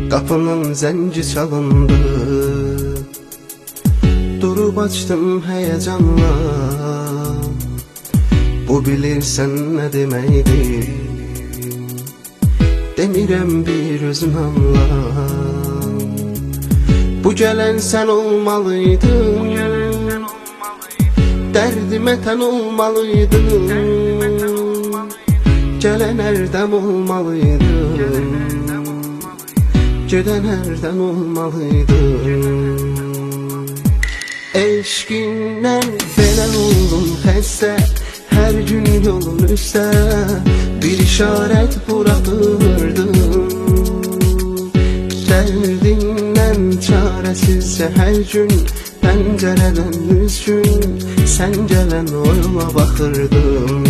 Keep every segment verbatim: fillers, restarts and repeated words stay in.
Qapının zəngi çalındı, durub açdım həyəcanla. Bu bilirsən nə deməkdir, demirəm bir özün anla. Bu gələn sən olmalıydın, dərdimə tən olmalıydın. Gələn ərdəm olmalıydın, gedən ərdən olmalıydın. Eşqindən belə oldum xəstə, hər gün yolun üstə bir işarət buraxırdım. Dərdindən çarəsizcə hər gün pəncərədən üzgün sən gələn o yola baxırdım.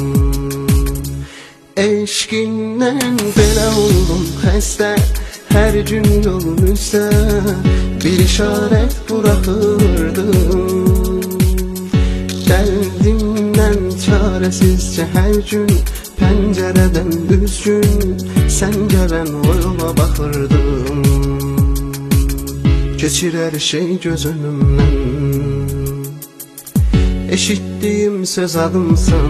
Eşqindən belə oldum xəstə, hər gün yolun üstə bir işarət buraxırdım. Dərdimdən çarəsizcə hər gün pəncərədən üzgün sən gələn o yola baxırdım. Keçir hər şey göz önümdən, eşitdiyim söz adımsan.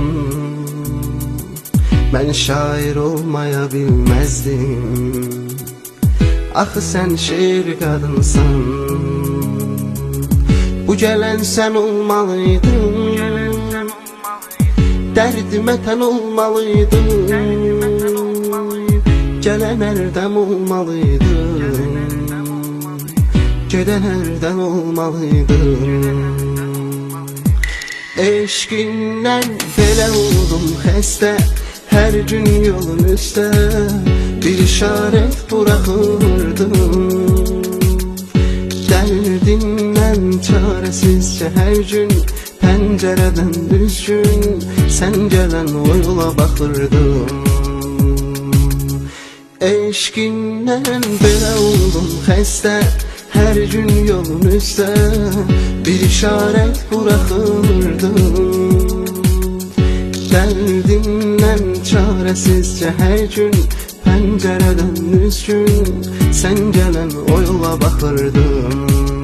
Mən şair olmaya bilməzdim, axı sən şeir qadınsan. Bu gələn sən olmalıydın, dərdimə tən olmalıydın. Gələn ərdəm olmalıydın, gedən ərdən olmalıydın. Eşqindən belə oldum xəstə, hər gün yolun üstə bir işarət buraxırdım. Dərdimdən çarəsizcə hər gün pəncərədən üzgün sən gələn o yola baxırdım. Eşqindən belə oldum xəstə, hər gün yolun üstə bir işarət buraxırdım. Dərdimdən çarəsizcə hər gün pəncərədən üzgün sən gələn o yola baxırdım.